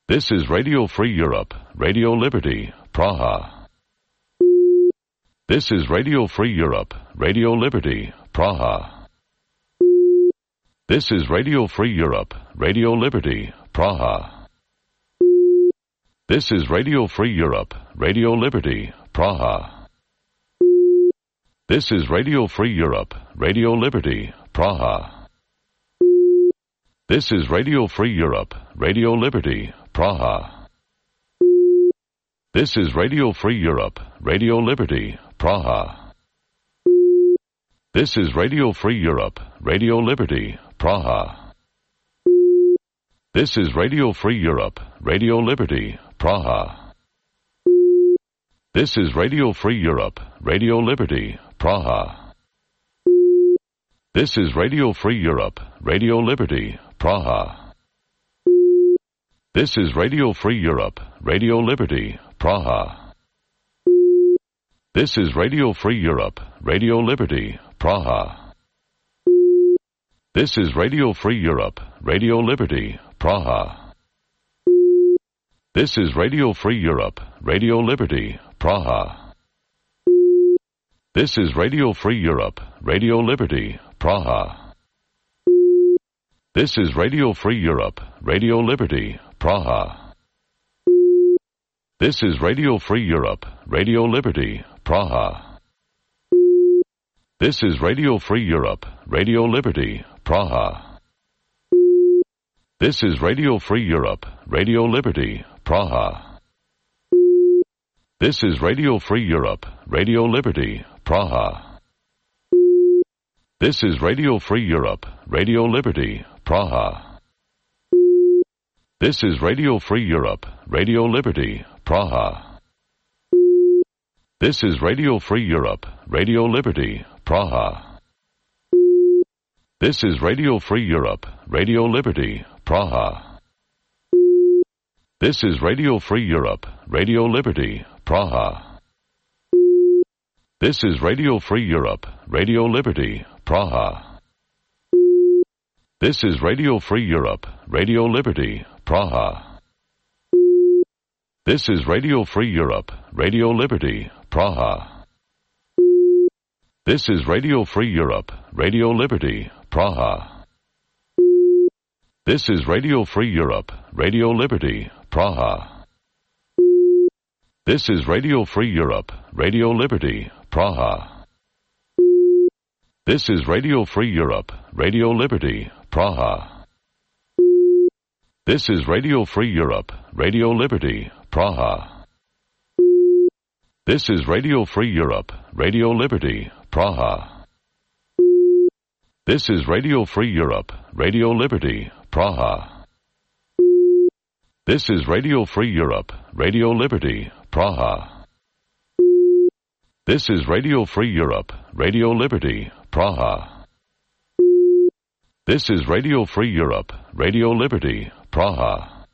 This is Radio Free Europe, Radio Liberty, Praha. This is Radio Free Europe, Radio Liberty, Praha. This is Radio Free Europe, Radio Liberty, Praha. This is Radio Free Europe, Radio Liberty, Praha. This is Radio Free Europe, Radio Liberty, Praha. This is Radio Free Europe, Radio Liberty, Praha. This is Radio Free Europe, Radio Liberty, Praha. This is Radio Free Europe, Radio Liberty, Praha. This is Radio Free Europe, Radio Liberty, Praha. This is Radio Free Europe, Radio Liberty, Praha. This is Radio Free Europe, Radio Liberty, Praha. This is Radio Free Europe, Radio Liberty, Praha. This is Radio Free Europe, Radio Liberty, Praha. This is Radio Free Europe, Radio Liberty, Praha. This is Radio Free Europe, Radio Liberty, Praha. This is Radio Free Europe, Radio Liberty, Praha. This is Radio Free Europe, Radio Liberty, Praha. This is Radio Free Europe, Radio Liberty, Praha. This is Radio Free Europe, Radio Liberty, Praha. This is Radio Free Europe, Radio Liberty, Praha. This is Radio Free Europe, Radio Liberty, Praha. This is Radio Free Europe, Radio Liberty, Praha. This is Radio Free Europe, Radio Liberty, Praha. This is Radio Free Europe, Radio Liberty, Praha. This is Radio Free Europe, Radio Liberty, Praha. This is Radio Free Europe, Radio Liberty, Praha. This is Radio Free Europe, Radio Liberty, Praha. This is Radio Free Europe, Radio Liberty, Praha. This is Radio Free Europe, Radio Liberty, Praha. This is Radio Free Europe, Radio Liberty, Praha. This is Radio Free Europe, Radio Liberty, Praha. This is Radio Free Europe, Radio Liberty, Praha. This is Radio Free Europe, Radio Liberty, Praha. This is Radio Free Europe, Radio Liberty, Praha. This is Radio Free Europe, Radio Liberty, Praha. This is Radio Free Europe, Radio Liberty, Praha. This is Radio Free Europe, Radio Liberty, Praha. This is Radio Free Europe, Radio Liberty, Praha. This is Radio Free Europe, Radio Liberty, Praha.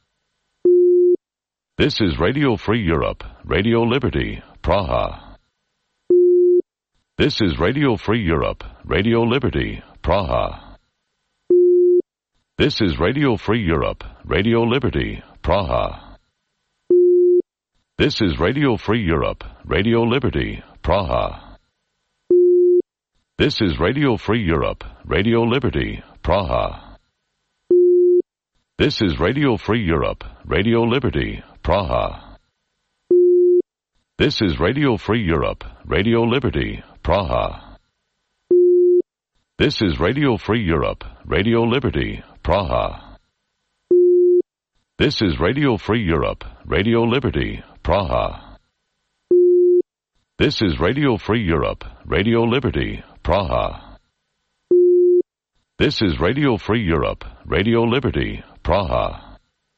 This is Radio Free Europe, Radio Liberty, Praha. This is Radio Free Europe, Radio Liberty, Praha. This is Radio Free Europe, Radio Liberty, Praha. This is Radio Free Europe, Radio Liberty, Praha. This is Radio Free Europe, Radio Liberty, Praha. This is Radio Free Europe, Radio Liberty, Praha. This is Radio Free Europe, Radio Liberty, Praha. This is Radio Free Europe, Radio Liberty, Praha. This is Radio Free Europe, Radio Liberty, Praha. This is Radio Free Europe, Radio Liberty, Praha. This is Radio Free Europe, Radio Liberty, Praha.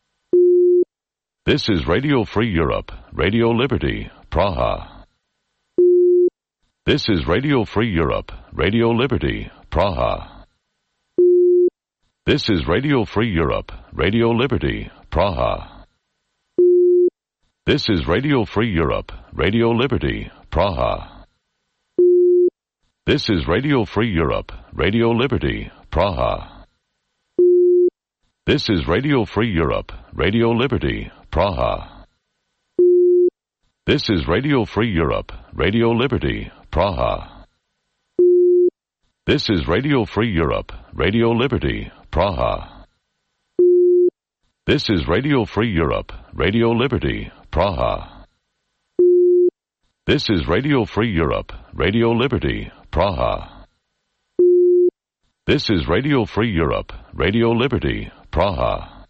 This is Radio Free Europe, Radio Liberty, Praha. This is Radio Free Europe, Radio Liberty, Praha. This is Radio Free Europe, Radio Liberty, Praha. This is Radio Free Europe, Radio Liberty, Praha. This is Radio Free Europe, Radio Liberty, Praha. This is Radio Free Europe, Radio Liberty, Praha. This is Radio Free Europe, Radio Liberty, Praha. This is Radio Free Europe, Radio Liberty, Praha. This is Radio Free Europe, Radio Liberty, Praha. This is Radio Free Europe, Radio Liberty, Praha. This is Radio Free Europe, Radio Liberty, Praha.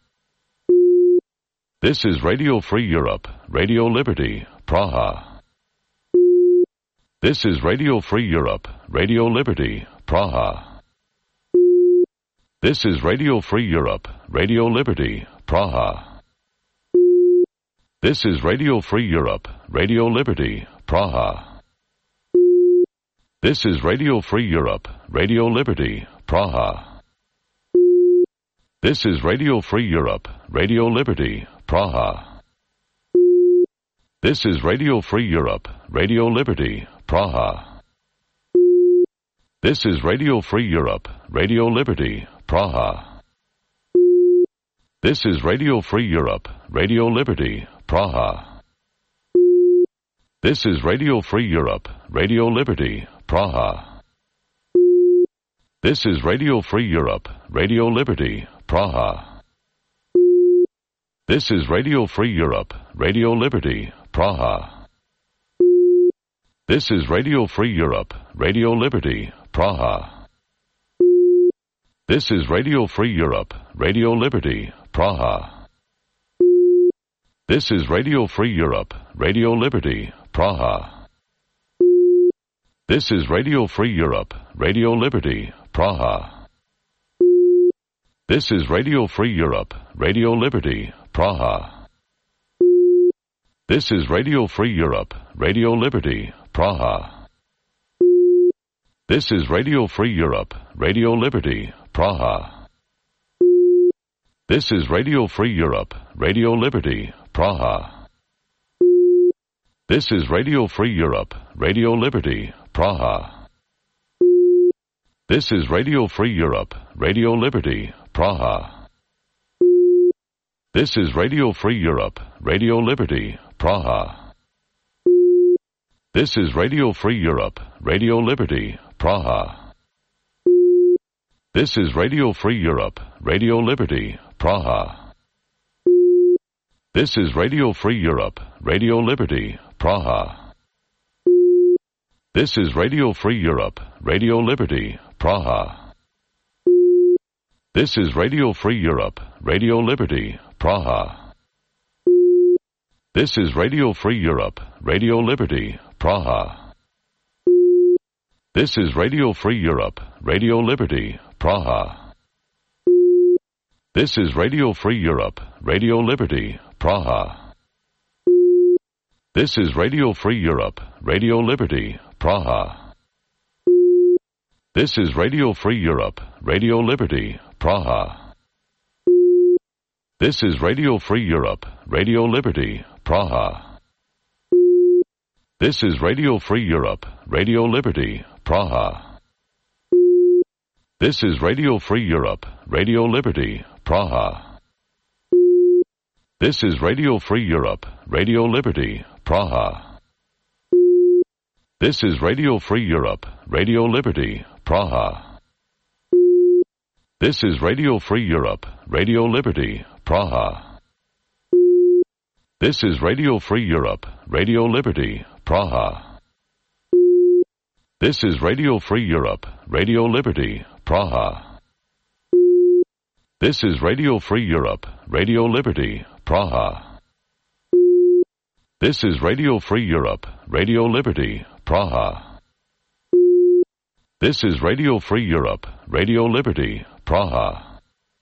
This is Radio Free Europe, Radio Liberty, Praha. This is Radio Free Europe, Radio Liberty, Praha. This is Radio Free Europe, Radio Liberty, Praha. This is Radio Free Europe, Radio Liberty, Praha. This is Radio Free Europe, Radio Liberty, Praha. This is Radio Free Europe, Radio Liberty, Praha. This is Radio Free Europe, Radio Liberty, Praha. This is Radio Free Europe, Radio Liberty, Praha. This is Radio Free Europe, Radio Liberty, Praha. This is Radio Free Europe, Radio Liberty, Praha. This is Radio Free Europe, Radio Liberty, Praha. This is Radio Free Europe, Radio Liberty, Praha. This is Radio Free Europe, Radio Liberty, Praha. This is Radio Free Europe, Radio Liberty, Praha. This is Radio Free Europe, Radio Liberty, Praha. This is Radio Free Europe, Radio Liberty, Praha. This is Radio Free Europe, Radio Liberty, Praha. This is Radio Free Europe, Radio Liberty, Praha. This is Radio Free Europe, Radio Liberty, Praha. This is Radio Free Europe, Radio Liberty, Praha. This is Radio Free Europe, Radio Liberty, Praha. This is Radio Free Europe, Radio Liberty, Praha. This is Radio Free Europe, Radio Liberty, Praha. This is Radio Free Europe, Radio Liberty, Praha. This is Radio Free Europe, Radio Liberty, Praha. This is Radio Free Europe, Radio Liberty, Praha. This is Radio Free Europe, Radio Liberty, Praha. This is Radio Free Europe, Radio Liberty, Praha. This is Radio Free Europe, Radio Liberty, Praha. This is Radio Free Europe, Radio Liberty, Praha. This is Radio Free Europe, Radio Liberty, Praha. This is Radio Free Europe, Radio Liberty, Praha. This is Radio Free Europe, Radio Liberty, Praha. This is Radio Free Europe, Radio Liberty, Praha. This is Radio Free Europe, Radio Liberty, Praha. This is Radio Free Europe, Radio Liberty, Praha. This is Radio Free Europe, Radio Liberty, Praha. This is Radio Free Europe, Radio Liberty, Praha. This is Radio Free Europe, Radio Liberty, Praha. This is Radio Free Europe, Radio Liberty, Praha. This is Radio Free Europe, Radio Liberty, Praha. This is Radio Free Europe, Radio Liberty, Praha. This is Radio Free Europe, Radio Liberty, Praha. This is Radio Free Europe, Radio Liberty, Praha.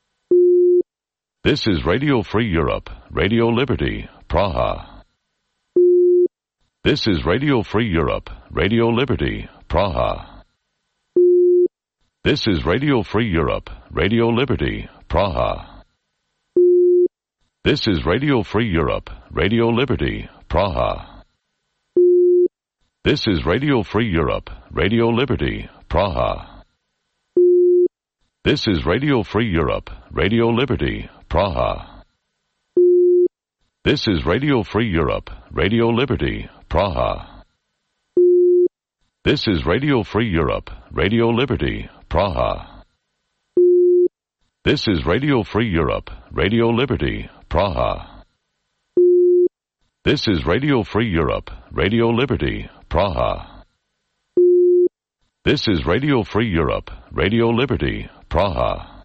This is Radio Free Europe, Radio Liberty, Praha. This is Radio Free Europe, Radio Liberty, Praha. This is Radio Free Europe, Radio Liberty, Praha. This is Radio Free Europe, Radio Liberty, Praha. This is Radio Free Europe, Radio Liberty, Praha. This is Radio Free Europe, Radio Liberty, Praha. This is Radio Free Europe, Radio Liberty, Praha. This is Radio Free Europe, Radio Liberty, Praha. This is Radio Free Europe, Radio Liberty, Praha. This is Radio Free Europe, Radio Liberty, Praha. This is Radio Free Europe, Radio Liberty, Praha.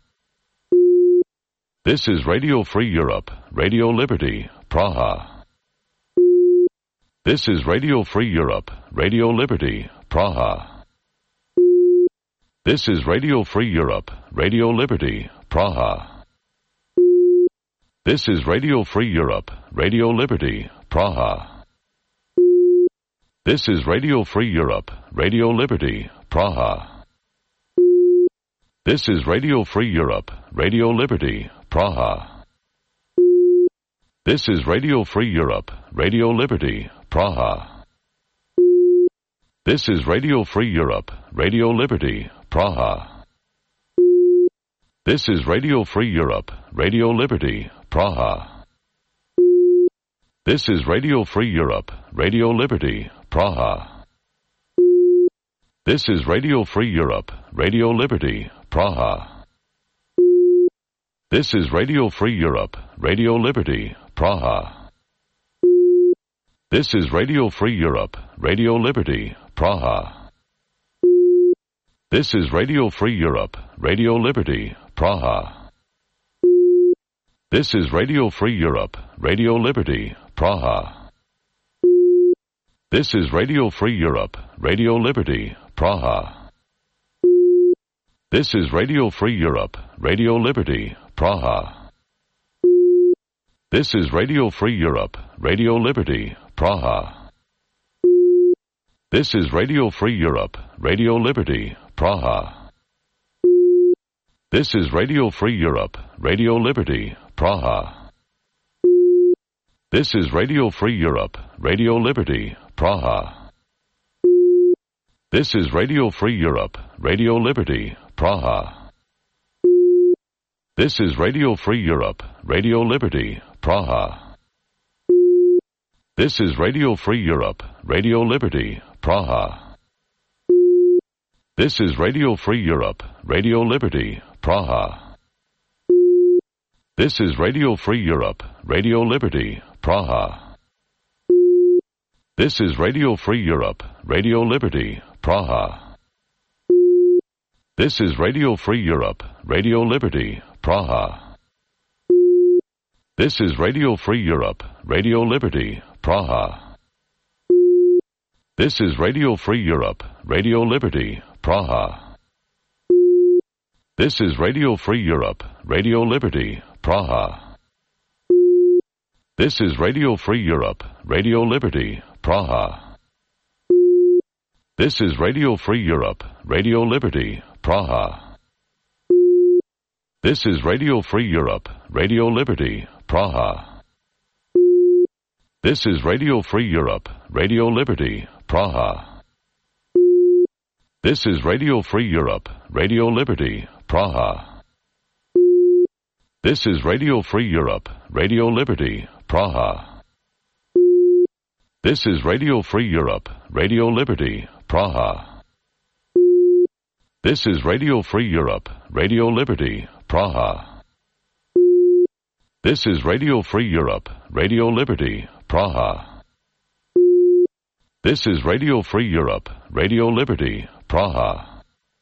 This is Radio Free Europe, Radio Liberty, Praha. This is Radio Free Europe, Radio Liberty, Praha. This is Radio Free Europe, Radio Liberty, Praha. This is Radio Free Europe, Radio Liberty, Praha. This is Radio Free Europe, Radio Liberty, Praha. This is Radio Free Europe, Radio Liberty, Praha. This is Radio Free Europe, Radio Liberty, Praha. This is Radio Free Europe, Radio Liberty, Praha. This is Radio Free Europe, Radio Liberty, Praha. This is Radio Free Europe, Radio Liberty, Praha. This is Radio Free Europe, Radio Liberty, Praha. This is Radio Free Europe, Radio Liberty, Praha. This is Radio Free Europe, Radio Liberty, Praha. This is Radio Free Europe, Radio Liberty, Praha. This is Radio Free Europe, Radio Liberty, Praha. This is Radio Free Europe, Radio Liberty, Praha. This is Radio Free Europe, Radio Liberty, Praha. This is Radio Free Europe, Radio Liberty, Praha. This is Radio Free Europe, Radio Liberty, Praha. This is Radio Free Europe, Radio Liberty, Praha. This is Radio Free Europe, Radio Liberty, Praha. This is Radio Free Europe, Radio Liberty, Praha. This is Radio Free Europe, Radio Liberty, Praha. This is Radio Free Europe, Radio Liberty, Praha. This is Radio Free Europe, Radio Liberty, Praha. This is Radio Free Europe, Radio Liberty, Praha. This is Radio Free Europe, Radio Liberty, Praha. This is Radio Free Europe, Radio Liberty, Praha. This is Radio Free Europe, Radio Liberty, Praha. This is Radio Free Europe, Radio Liberty, Praha. This is Radio Free Europe, Radio Liberty, Praha. This is Radio Free Europe, Radio Liberty, Praha. This is Radio Free Europe, Radio Liberty, Praha. This is Radio Free Europe, Radio Liberty, Praha. This is Radio Free Europe, Radio Liberty, Praha. This is Radio Free Europe, Radio Liberty, Praha. This is Radio Free Europe, Radio Liberty, Praha. This is Radio Free Europe, Radio Liberty, Praha. This is Radio Free Europe, Radio Liberty, Praha. This is Radio Free Europe, Radio Liberty, Praha. This is Radio Free Europe, Radio Liberty, Praha.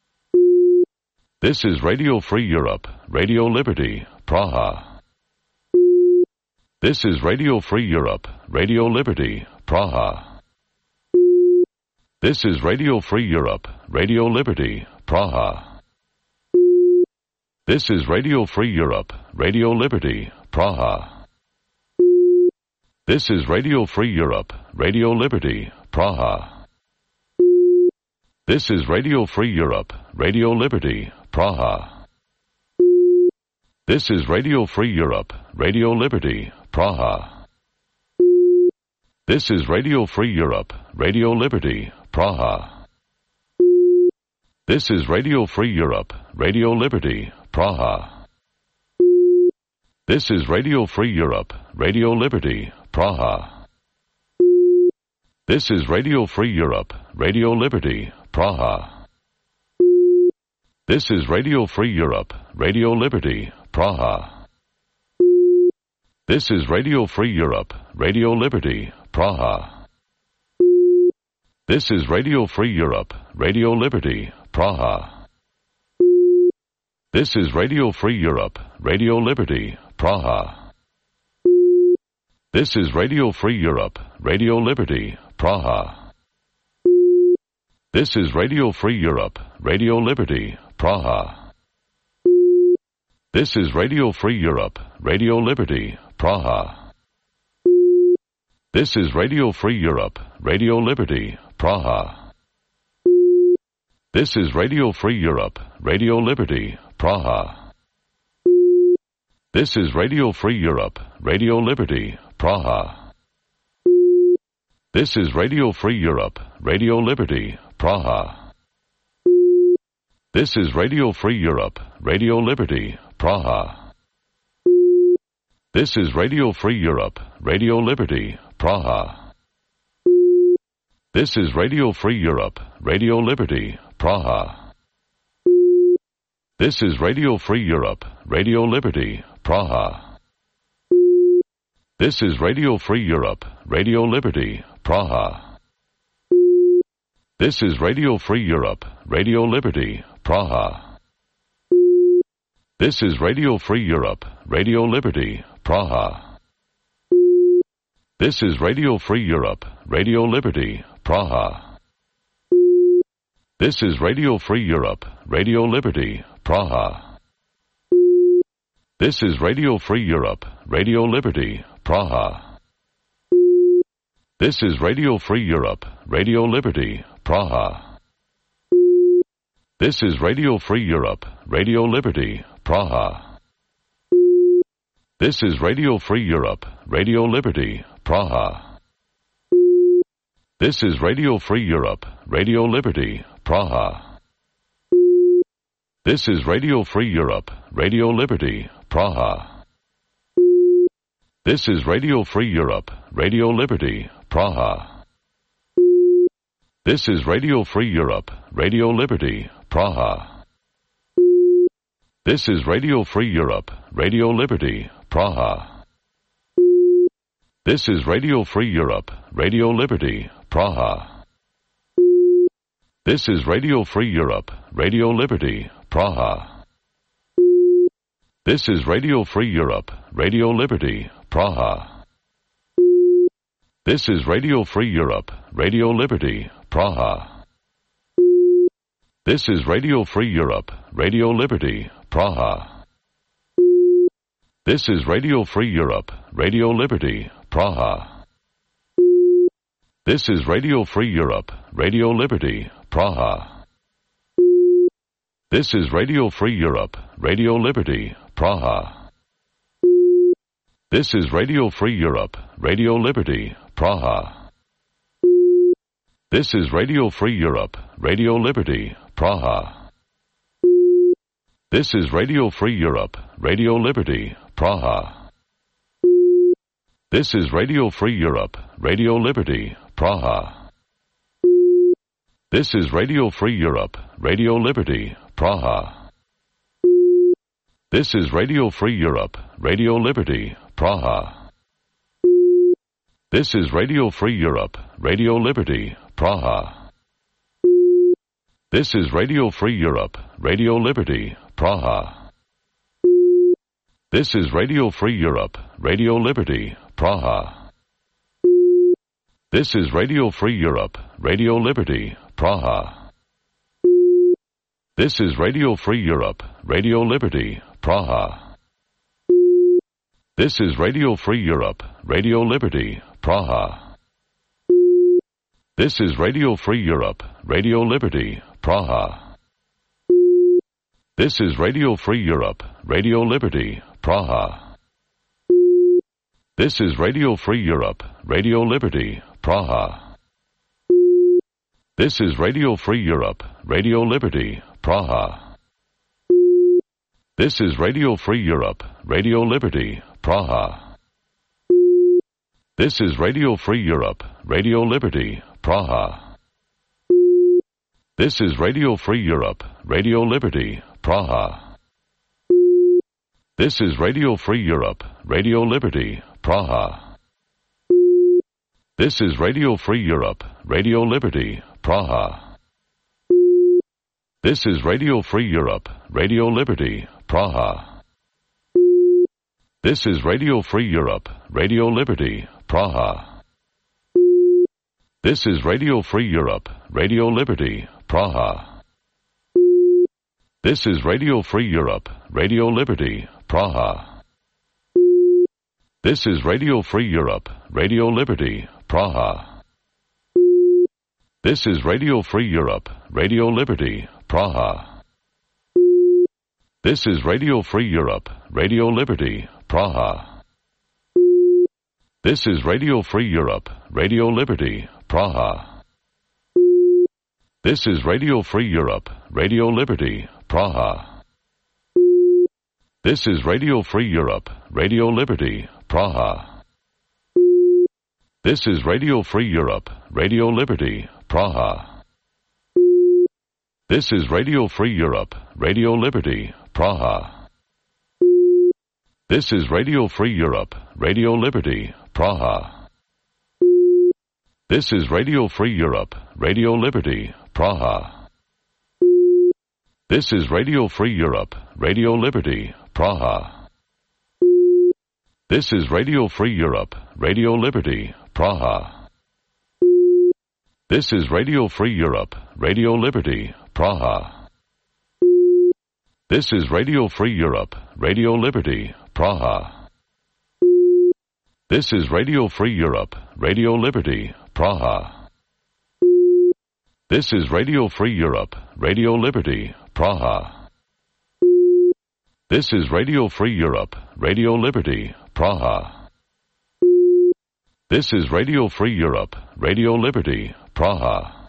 This is Radio Free Europe, Radio Liberty, Praha. This is Radio Free Europe, Radio Liberty, Praha. This is Radio Free Europe, Radio Liberty, Praha. This is Radio Free Europe, Radio Liberty, Praha. This is Radio Free Europe, Radio Liberty, Praha. This is Radio Free Europe, Radio Liberty, Praha. This is Radio Free Europe, Radio Liberty, Praha. This is Radio Free Europe, Radio Liberty, Praha. This is Radio Free Europe, Radio Liberty, Praha. This is Radio Free Europe, Radio Liberty, Praha. This is Radio Free Europe, Radio Liberty, Praha. This is Radio Free Europe, Radio Liberty, Praha. This is Radio Free Europe, Radio Liberty, Praha. This is Radio Free Europe, Radio Liberty, Praha. This is Radio Free Europe, Radio Liberty, Praha. This is Radio Free Europe, Radio Liberty, Praha. This is Radio Free Europe, Radio Liberty, Praha. This is Radio Free Europe, Radio Liberty, Praha. This is Radio Free Europe, Radio Liberty, Praha. This is Radio Free Europe, Radio Liberty, Praha. This is Radio Free Europe, Radio Liberty, Praha. This is Radio Free Europe, Radio Liberty, Praha. This is Radio Free Europe, Radio Liberty, Praha. This is Radio Free Europe, Radio Liberty, Praha. This is Radio Free Europe, Radio Liberty, Praha. This is Radio Free Europe, Radio Liberty, Praha. This is Radio Free Europe, Radio Liberty, Praha. This is Radio Free Europe, Radio Liberty, Praha. This is Radio Free Europe, Radio Liberty, Praha. This is Radio Free Europe, Radio Liberty, Praha. This is Radio Free Europe, Radio Liberty, Praha. This is Radio Free Europe, Radio Liberty, Praha. This is Radio Free Europe, Radio Liberty, Praha. This is Radio Free Europe, Radio Liberty, Praha. This is Radio Free Europe, Radio Liberty, Praha. This is Radio Free Europe, Radio Liberty, Praha. This is Radio Free Europe, Radio Liberty, Praha. This is Radio Free Europe, Radio Liberty, Praha. This is Radio Free Europe, Radio Liberty, Praha. This is Radio Free Europe, Radio Liberty, Praha. This is Radio Free Europe, Radio Liberty, Praha. This is Radio Free Europe, Radio Liberty, Praha. This is Radio Free Europe, Radio Liberty, Praha. This is Radio Free Europe, Radio Liberty, Praha. This is Radio Free Europe, Radio Liberty, Praha. This is Radio Free Europe, Radio Liberty, Praha. This is Radio Free Europe, Radio Liberty, Praha. This is Radio Free Europe, Radio Liberty, Praha. This is Radio Free Europe, Radio Liberty, Praha. This is Radio Free Europe, Radio Liberty, Praha. This is Radio Free Europe, Radio Liberty, Praha. This is Radio Free Europe, Radio Liberty, Praha. This is Radio Free Europe, Radio Liberty, Praha. This is Radio Free Europe, Radio Liberty, Praha. This is Radio Free Europe, Radio Liberty, Praha. This is Radio Free Europe, Radio Liberty, Praha. This is Radio Free Europe, Radio Liberty, Praha. This is Radio Free Europe, Radio Liberty, Praha. This is Radio Free Europe, Radio Liberty, Praha. This is Radio Free Europe, Radio Liberty, Praha. This is Radio Free Europe, Radio Liberty, Praha. This is Radio Free Europe, Radio Liberty, Praha. This is Radio Free Europe, Radio Liberty, Praha. This is Radio Free Europe, Radio Liberty, Praha. This is Radio Free Europe, Radio Liberty, Praha. This is Radio Free Europe, Radio Liberty, Praha. This is Radio Free Europe, Radio Liberty, Praha. This is Radio Free Europe, Radio Liberty, Praha. This is Radio Free Europe, Radio Liberty, Praha. This is Radio Free Europe, Radio Liberty, Praha. This is Radio Free Europe, Radio Liberty, Praha. This is Radio Free Europe, Radio Liberty, Praha. This is Radio Free Europe, Radio Liberty, Praha. This is Radio Free Europe, Radio Liberty, Praha. This is Radio Free Europe, Radio Liberty, Praha. This is Radio Free Europe, Radio Liberty, Praha. This is Radio Free Europe, Radio Liberty, Praha. This is Radio Free Europe, Radio Liberty, Praha. This is Radio Free Europe, Radio Liberty, Praha. This is Radio Free Europe, Radio Liberty, Praha. This is Radio Free Europe, Radio Liberty, Praha. This is Radio Free Europe, Radio Liberty, Praha. This is Radio Free Europe, Radio Liberty, Praha. This is Radio Free Europe, Radio Liberty, Praha. This is Radio Free Europe, Radio Liberty, Praha. This is Radio Free Europe, Radio Liberty, Praha. This is Radio Free Europe, Radio Liberty, Praha. This is Radio Free Europe, Radio Liberty, Praha. This is Radio Free Europe, Radio Liberty, Praha. This is Radio Free Europe, Radio Liberty, Praha. This is Radio Free Europe, Radio Liberty, Praha.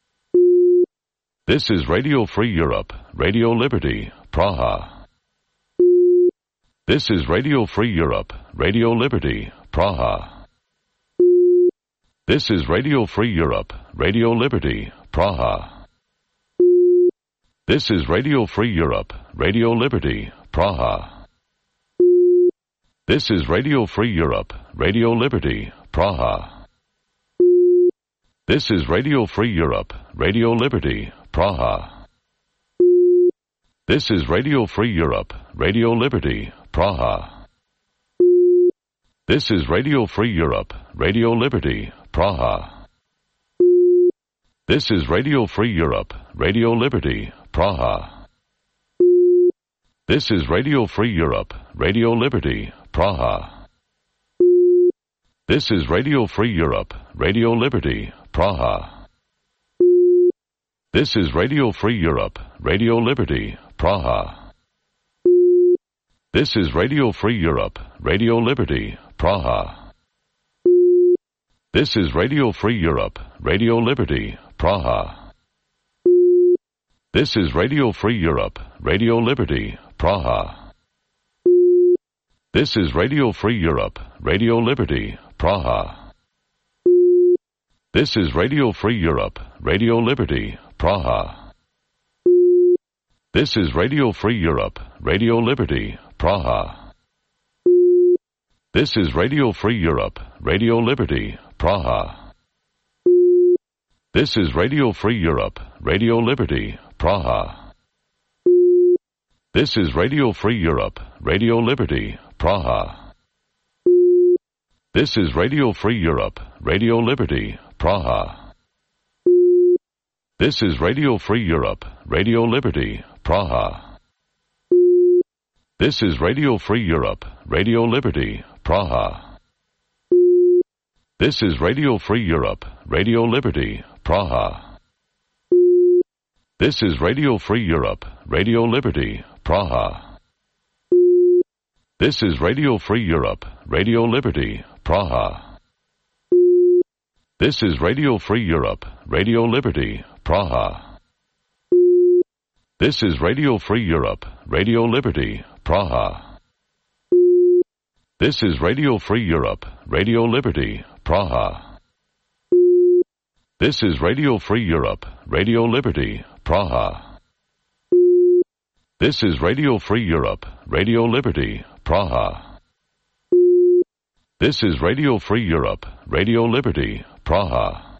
This is Radio Free Europe, Radio Liberty, Praha. This is Radio Free Europe, Radio Liberty, Praha. This is Radio Free Europe, Radio Liberty, Praha. This is Radio Free Europe, Radio Liberty, Praha. This is Radio Free Europe, Radio Liberty, Praha. This is Radio Free Europe, Radio Liberty, Praha. This is Radio Free Europe, Radio Liberty, Praha. This is Radio Free Europe, Radio Liberty, Praha. This is Radio Free Europe, Radio Liberty, Praha. This is Radio Free Europe, Radio Liberty, Praha. This is Radio Free Europe, Radio Liberty, Praha. This is Radio Free Europe, Radio Liberty, Praha. This is Radio Free Europe, Radio Liberty, Praha. This is Radio Free Europe, Radio Liberty, Praha. This is Radio Free Europe, Radio Liberty, Praha. This is Radio Free Europe, Radio Liberty, Praha. This is Radio Free Europe, Radio Liberty, Praha. This is Radio Free Europe, Radio Liberty, Praha. This is Radio Free Europe, Radio Liberty, Praha. This is Radio Free Europe, Radio Liberty, Praha. This is Radio Free Europe, Radio Liberty, Praha. This is Radio Free Europe, Radio Liberty, Praha. This is Radio Free Europe, Radio Liberty, Praha. This is Radio Free Europe, Radio Liberty, Praha. This is Radio Free Europe, Radio Liberty, Praha. This is Radio Free Europe, Radio Liberty, Praha. This is Radio Free Europe, Radio Liberty, Praha. This is Radio Free Europe, Radio Liberty, Praha. This is Radio Free Europe, Radio Liberty, Praha. This is Radio Free Europe, Radio Liberty, Praha. This is Radio Free Europe, Radio Liberty, Praha. This is Radio Free Europe, Radio Liberty, Praha. This is Radio Free Europe, Radio Liberty, Praha.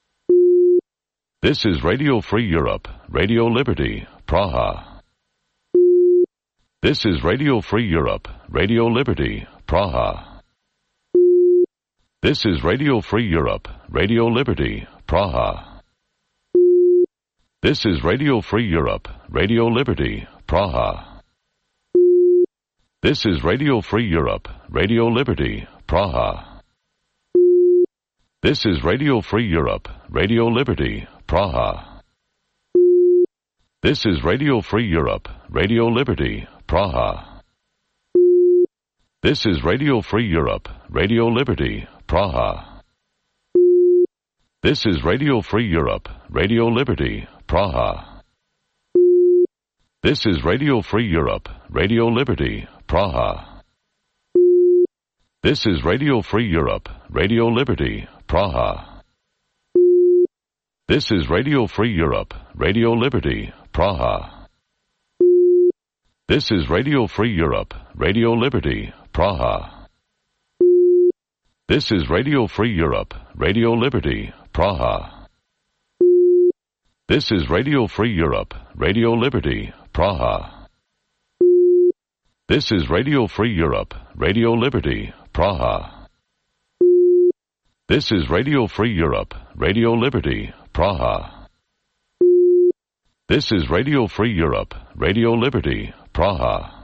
This is Radio Free Europe, Radio Liberty, Praha. This is Radio Free Europe, Radio Liberty, Praha. This is Radio Free Europe, Radio Liberty, Praha. This is Radio Free Europe, Radio Liberty, Praha. This is Radio Free Europe, Radio Liberty, Praha. This is Radio Free Europe, Radio Liberty, Praha. This is Radio Free Europe, Radio Liberty, Praha. This is Radio Free Europe, Radio Liberty, Praha. This is Radio Free Europe, Radio Liberty, Praha. This is Radio Free Europe, Radio Liberty, Praha. This is Radio Free Europe, Radio Liberty, Praha. This is Radio Free Europe, Radio Liberty, Praha. This is Radio Free Europe, Radio Liberty, Praha. This is Radio Free Europe, Radio Liberty, Praha. This is Radio Free Europe, Radio Liberty, Praha. This is Radio Free Europe, Radio Liberty, Praha. This is Radio Free Europe, Radio Liberty, Praha. This is Radio Free Europe, Radio Liberty, Praha.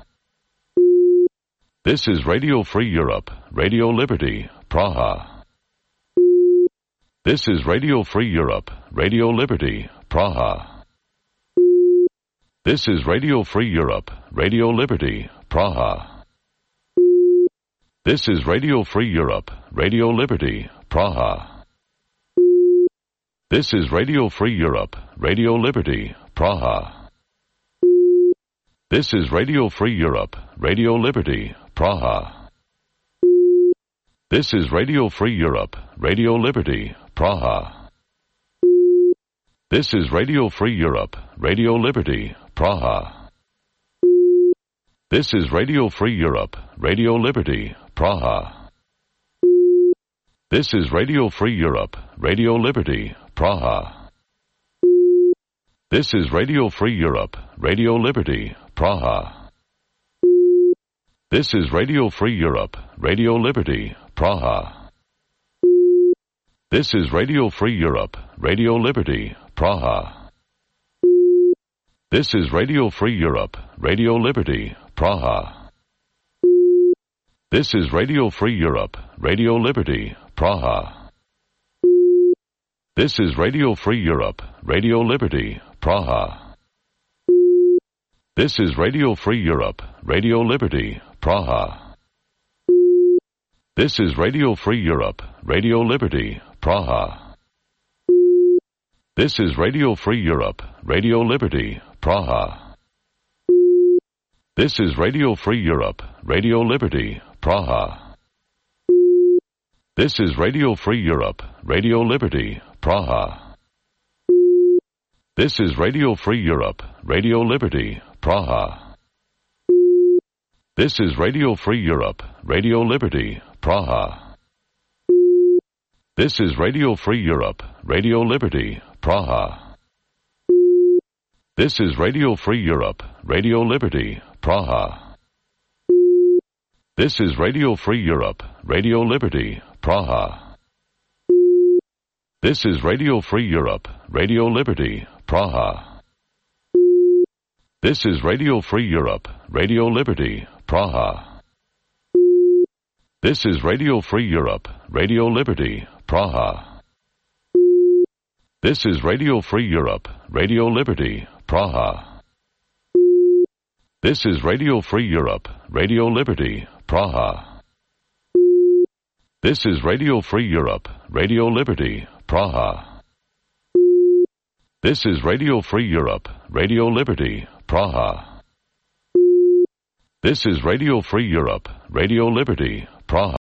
This is Radio Free Europe, Radio Liberty, Praha. This is Radio Free Europe, Radio Liberty, Praha. This is Radio Free Europe, Radio Liberty, Praha. This is Radio Free Europe, Radio Liberty, Praha. This is Radio Free Europe, Radio Liberty, Praha. This is Radio Free Europe, Radio Liberty, Praha. This is Radio Free Europe, Radio Liberty, Praha. This is Radio Free Europe, Radio Liberty, Praha. This is Radio Free Europe, Radio Liberty, Praha. This is Radio Free Europe, Radio Liberty, Praha. This is Radio Free Europe, Radio Liberty, Praha. This is Radio Free Europe, Radio Liberty, Praha. This is Radio Free Europe, Radio Liberty, Praha. This is Radio Free Europe, Radio Liberty, Praha. This is Radio Free Europe, Radio Liberty, Praha. This is Radio Free Europe, Radio Liberty, Praha. This is Radio Free Europe, Radio Liberty, Praha. This is Radio Free Europe, Radio Liberty, Praha. This is Radio Free Europe, Radio Liberty, Praha. This is Radio Free Europe, Radio Liberty, Praha. This is Radio Free Europe, Radio Liberty, Praha. This is Radio Free Europe, Radio Liberty, Praha. This is Radio Free Europe, Radio Liberty, Praha. This is Radio Free Europe, Radio Liberty, Praha. This is Radio Free Europe, Radio Liberty, Praha. This is Radio Free Europe, Radio Liberty, Praha. This is Radio Free Europe, Radio Liberty, Praha. This is Radio Free Europe, Radio Liberty, Praha. This is Radio Free Europe, Radio Liberty, Praha. This is Radio Free Europe, Radio Liberty, Praha. This is Radio Free Europe, Radio Liberty, Praha. This is Radio Free Europe, Radio Liberty, Praha. This is Radio Free Europe, Radio Liberty, Praha. This is Radio Free Europe, Radio Liberty, Praha.